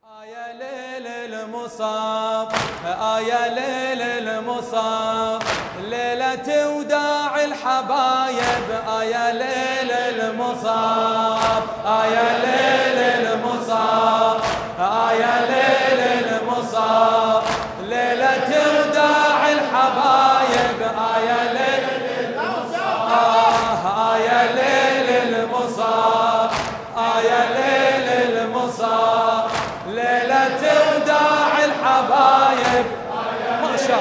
يا ليل المصاب يا ليل المصاب ليلة وداع الحبايب يا ليل المصاب يا ليل المصاب يا ليل المصاب ليلة وداع الحبايب يا ليل المصاب يا ليل المصاب يا ليل المصاب ليلة وداع الحبايب ما شاء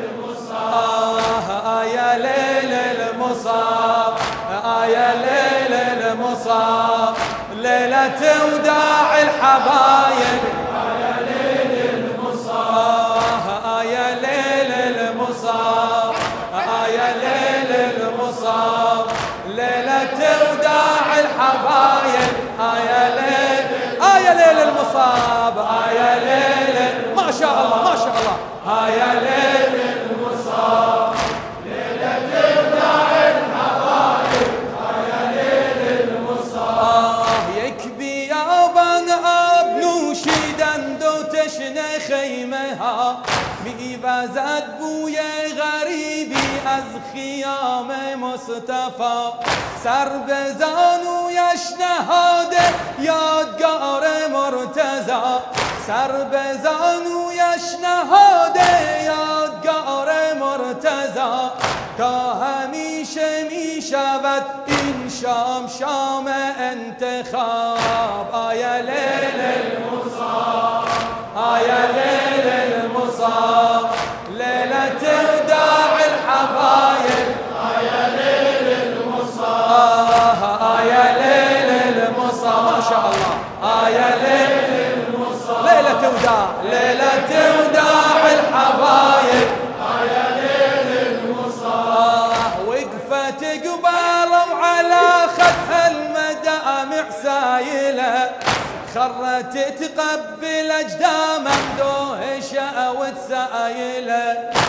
الله يا ليل المصاب يا ليل المصاب ليلة وداع الحبايب يا ليل المصاب يا ليل المصاب يا ليل المصاب ليلة وداع الحبايب يا ليل يا ليل المصاب يا ليل ما شاء الله ما شاء الله يا ليل المصاب ليلة وداع الحبايب يا ليل المصاب يكبي يا بن ابنوشي دندو تشنى خيمها بيبازد بويا غريبي از خيام مصطفى سر بزان و یشنهاده یادگار مرتضی سر بزان و یشنهاده یادگار مرتضی تا همیشه می شود این شام شام انتخاب یا لیل المصاب یا لیل المصاب لیلة وداع الحبايب يا ليل المصاب يا ليل المصاب ما شاء الله يا ليل المصاب ليلة وداع ليلة وداع الحبايب يا ليل المصاب وقفت قبالة وعلى خدها المدامع سايلة خرت تقبل اجدام مدوهشة وتسايلة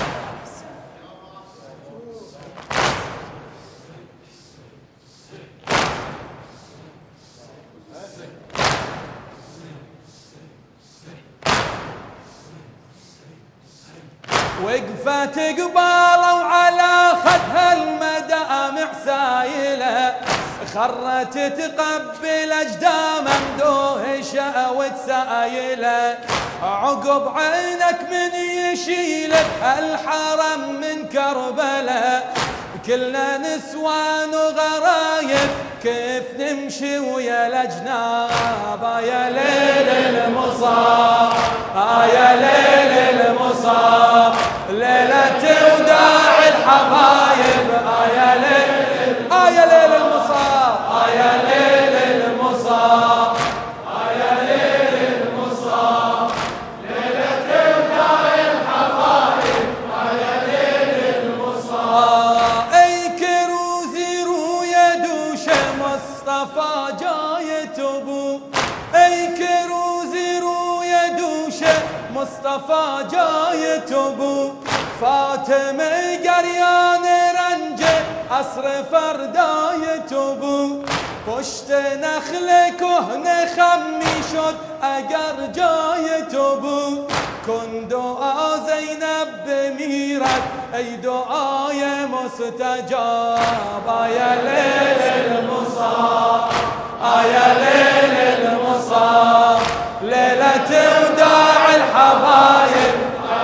وقفت قبالة وعلى خدها المدامع سايلة خرت تقبل اجدام مدوهشة وتسايلة عقب عينك من يشيلك الحرم من كربلاء كلنا نسوان وغرايب كيف نمشي ويا الاجناب يا ليل المصاب يا ليل المصاب ليلة وداع الحبايب يا ليل يا ليل المصاب يا ليل المصاب يا ليل المصاب ليلة وداع الحبايب يا ليل المصاب اي كروزي رويا دوش مصطفى جاي تبو اي كروزي رويا دوش مصطفى جاي تبو فاطمة قريان رنجه عصر فردای تبو پشت نخل کهنه خمی شد اگر جای تبو کن دعا زینب بمیرد ای دعای مستجاب یا لیل المصاب یا لیل المصاب لیلة وداع الحبايب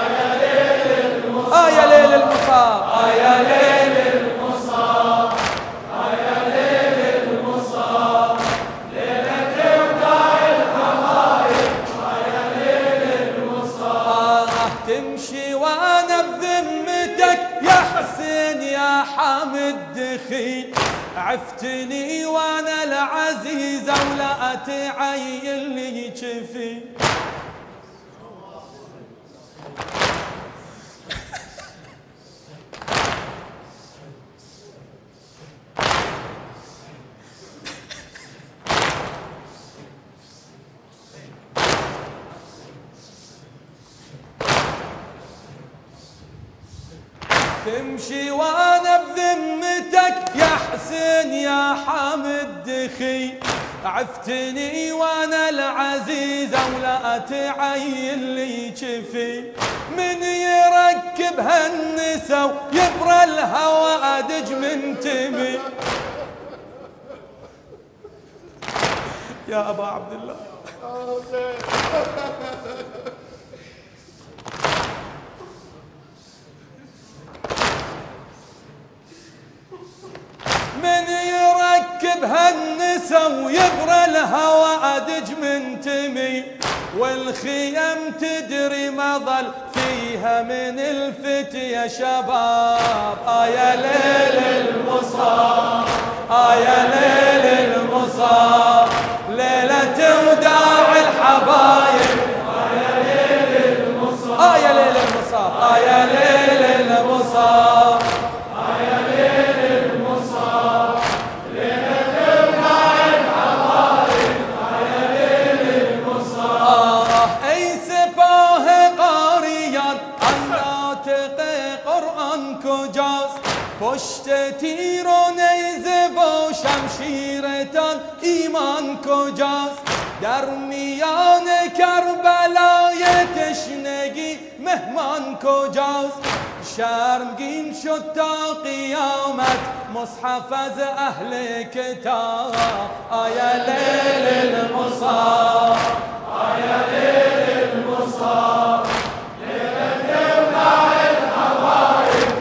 يا ليل المصاب يا ليل المصاب يا ليل المصاب ليلة وداع الحبايب يا ليل المصاب تمشي وانا بذمتك يا حسين يا حامد دخيل عفتني وانا العزيزة ولا اتعين لي جفي تمشي وانا بذمتك يا حسين يا حامد دخي عفتني وانا العزيزة ولا تعين لي كفي، من يركب هالنسا ويبرى الهوى ادج من تمي. يا ابا عبد الله من يركب هالنسا ويبرى الهوى ادج من تمي، والخيم تدري ما ظل فيها من الفتية شباب. يا ليل المصاب يا ليل المصاب، ليلة وداع الحبايب. يا ليل المصاب يا ليل المصاب يا ليل المصاب يا ليل المصاب، ليلة وداع الحبايب. يا ليل المصاب اي سفاه قاريان عن ناطق قرآن كجاز، پشت تیران زبا شمشیرتان ایمان کجاست، در میان کربلای تشنگی مهمان کجاست، شرمگین شد تا قیامت مصحف از اهل کتاب. یا لیل المصاب یا لیل المصاب، لیلة وداع الحبايب.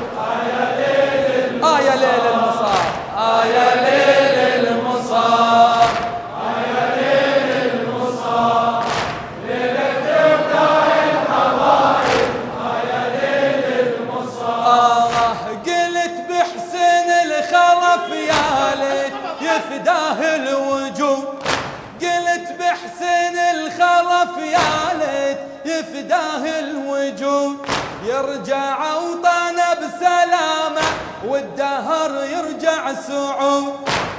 يا ليل المصاب يا ليل المصاب يا ليل المصاب، ليلة وداع الحبايب. يا ليل المصاب قلت بحسن الخلف يا ليت يفداه الوجود، قلت بحسن الخلف يا ليت يفداه الوجود، يرجع اوطانه بسلامه والدهر يرجع سعود.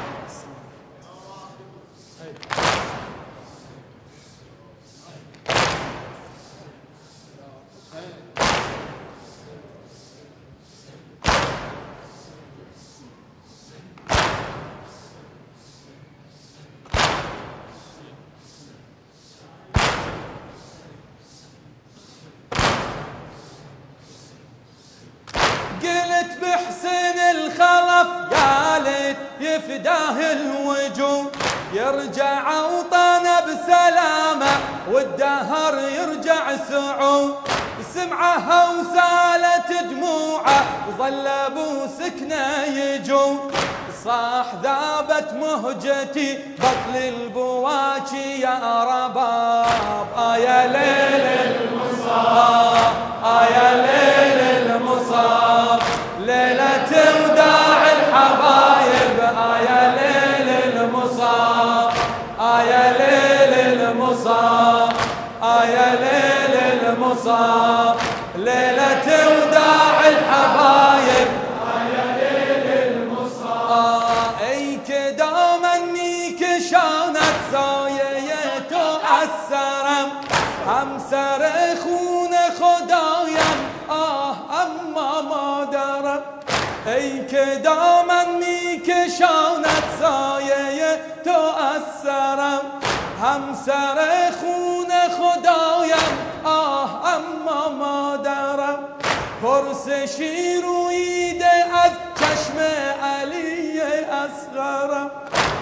قلت بحسن الخلف يا ليت يفداه الوجود، يرجع اوطانه بسلامه والدهر يرجع سعود. سمعها وسالت دموعه وظل ابو سكنه يجود، صاح ذابت مهجتي بطل البواكي يا رباب. يا ليل المصاب يا ليل المصاب، ليلة وداع الحبايب. يا ليل المصاب يا ليل المصاب يا ليل المصاب، ليلة وداع الحبايب. يا ليل المصاب اي كدا منيك شانت ساية تؤثرم، هم صرخون خدایم اما ما درم، ای که دامن میکشاند سایه تؤثرم، هم صرخون خدایم اما ما درم، پرسشی رویده از چشم علی اصغرم.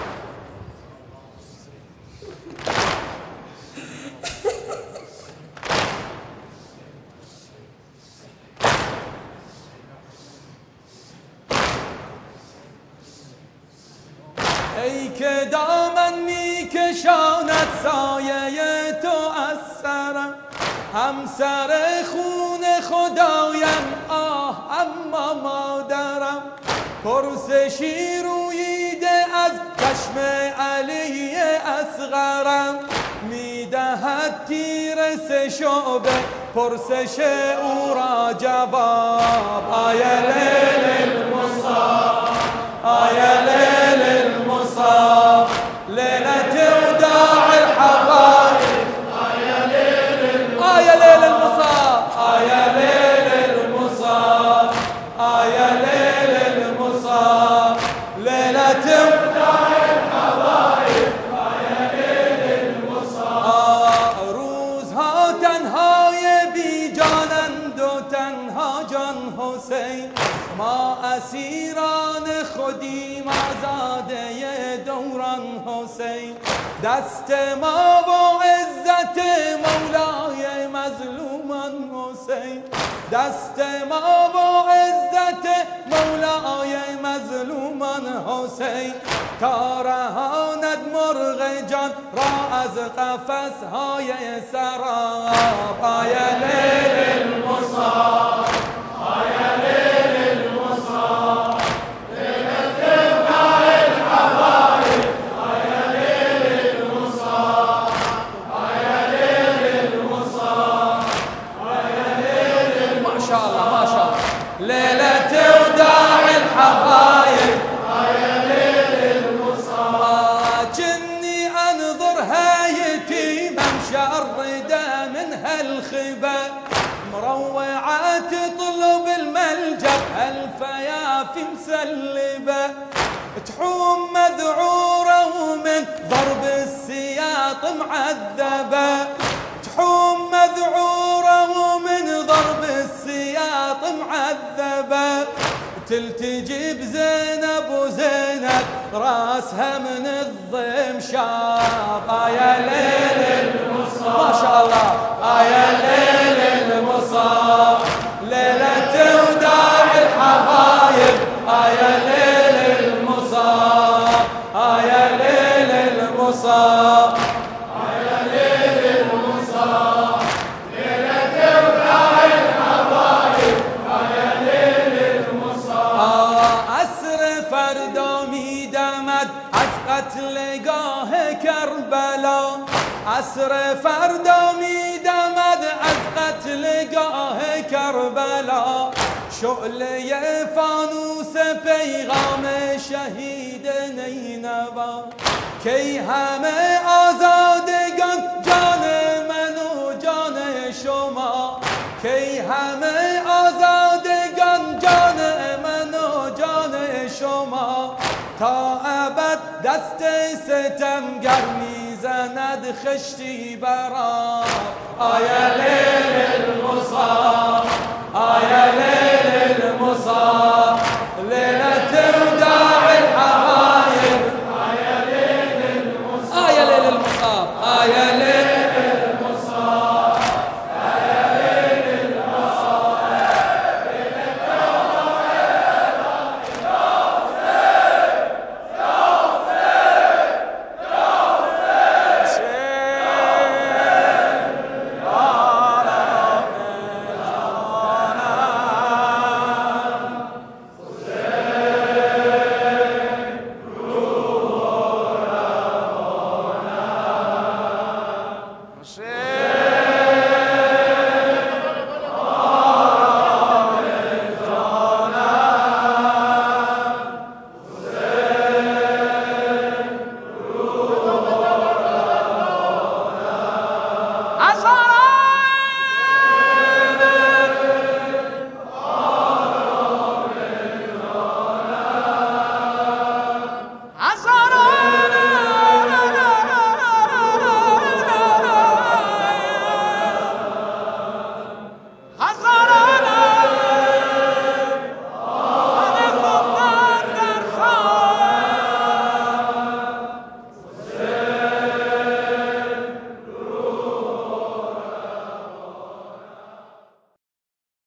ای که دامن میکشاند سایه تؤثرم، هم صرخون خدایم اما مادرم، پرسشی رویده از چشم علی اصغرم، میدهد تیر سه شعبه پرسش او را جواب. یا لیل المصاب یا لیل المصاب، لیلة وداع الحبايب. يا ليل المصاب يا ليل المصاب يا ليل المصاب، ليلة وداع الحبايب. اسیران خودیم آزاده دوران حسین دست ما و عزت مولای مظلومان حسین دست ما و عزت مولای مظلومان حسین تا رهاند مرغ جان را از قفس‌های سراب آی لیل المصاب آی لیل المصاب لیلة ابناء الحبايب آی لیل المصاب آی لیل المصاب آی لیل ما شاء الله ما شاء الله ليلة وداع الحبايب آي ليل المصاب جني أنظرها يتيما مشردة من هالخبا مروعة تطلب الملجأ الفيافي مسلبة تحوم مذعورة ومن ضرب السياط معذبة تحوم مذعورة ومن ضرب السياط معذبة تلتجي بزينب وزينب راسها من الضيم شاب يا ليل المصاب ما شاء الله يا ليل المصاب ليلة وداع الحبايب يا ليل المصاب يا ليل المصاب يا ليل المصاب ليلة وداع الحبايب يا ليل المصاب أسر فردومي دمد از قتلگاه کربلا عصر فردومي دمد از قتلگاه کربلا شعله فانوس پیغام شهید نینوا کی همه آزادگان جان من و جان شما کی همه آزادگان جان من و جان شما تا ابد دست ستمگر میزند خشتی برا آیا لیل المصاب آیا لیل المصاب